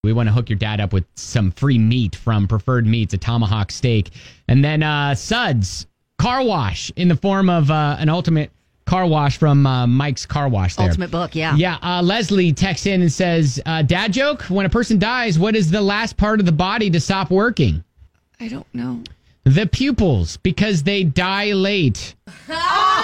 We want to hook your dad up with some free meat from Preferred Meats, a tomahawk steak. And then Suds Car Wash in the form of an ultimate car wash from Mike's Car Wash there. Ultimate book, yeah. Yeah, Leslie texts in and says, dad joke, when a person dies, what is the last part of the body to stop working? I don't know. The pupils, because they dilate. Wow.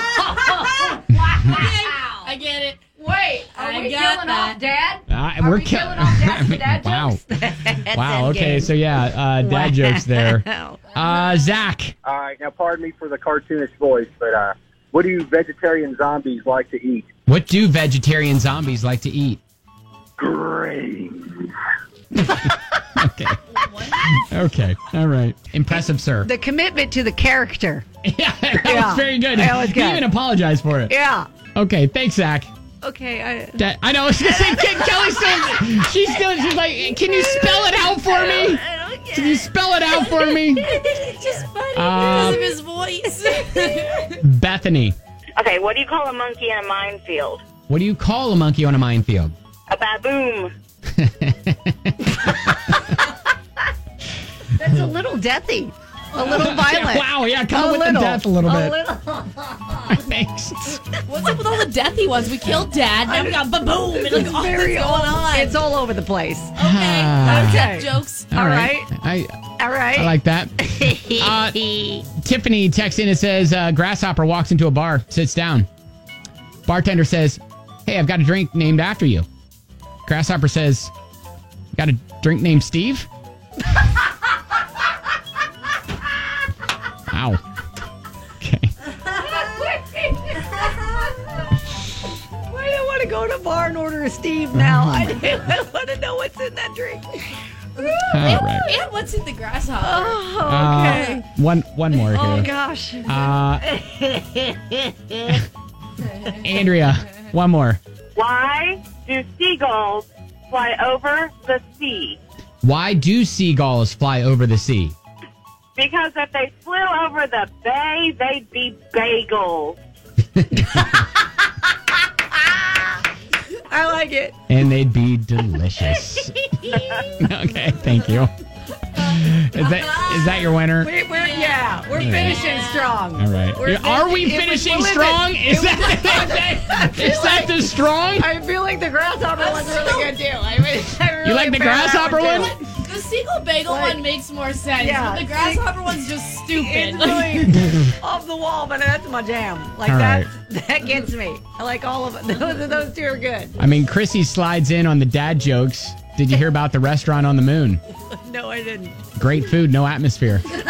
I get it. Wait, are we killing off Dad? We're killing off Dad's dad Wow. jokes? Wow, okay, so yeah, dad jokes there. Zach. All right, now pardon me for the cartoonish voice, but what do you vegetarian zombies like to eat? What do vegetarian zombies like to eat? Grains. Okay. Okay, all right. Impressive, sir. The commitment to the character. Yeah, that was very good. That was good. You even apologized for it. Yeah. Okay, thanks, Zach. Okay, I know. I was gonna say, Kelly's still. She's like, can you spell it out for me? Can you spell it out for me? It's just funny because of his voice. Bethany. Okay, what do you call a monkey in a minefield? What do you call a monkey on a minefield? A baboom. That's a little deathy. A little violent. Wow, yeah, come with the death a little bit. Thanks. What's up with all the deathy ones? We killed Dad, now we got ba-boom, and like, all this going on. It's all over the place. Okay, death jokes. All right. All right. I like that. Tiffany texts in and says, Grasshopper walks into a bar, sits down. Bartender says, hey, I've got a drink named after you. Grasshopper says, got a drink named Steve? Wow. Okay. Why do you want to go to a bar and order a Steve now? I want to know what's in that drink. All right. And what's in the grasshopper? Oh, okay. One more here. Oh, gosh. Andrea, one more. Why do seagulls fly over the sea? Why do seagulls fly over the sea? Because if they flew over the bay, they'd be bagels. I like it. And they'd be delicious. Okay, thank you. Is that your winner? We're finishing strong. All right. Are we finishing strong? Is that the strong? I feel like the grasshopper one's really good too. I really You like the grasshopper one? The seagull bagel one makes more sense. Yeah, but the grasshopper one's just stupid. It's really off the wall, but that's my jam. Like All that right. gets me. I like all of it. Those two are good. I mean, Chrissy slides in on the dad jokes. Did you hear about the restaurant on the moon? No, I didn't. Great food, no atmosphere. I've heard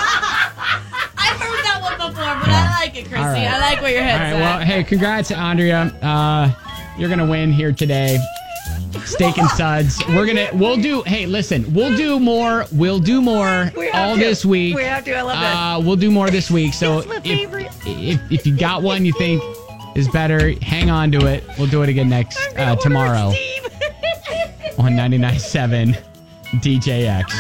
that one before, but I like it, Chrissy. All right. I like where your head's All right, at. well, hey, congrats, Andrea. You're going to win here today. Steak and Suds. We'll do more all this week. We have to. I love that. We'll do more this week. So It's my favorite. if you got one you think is better, hang on to it. We'll do it again tomorrow on 99.7 DJX.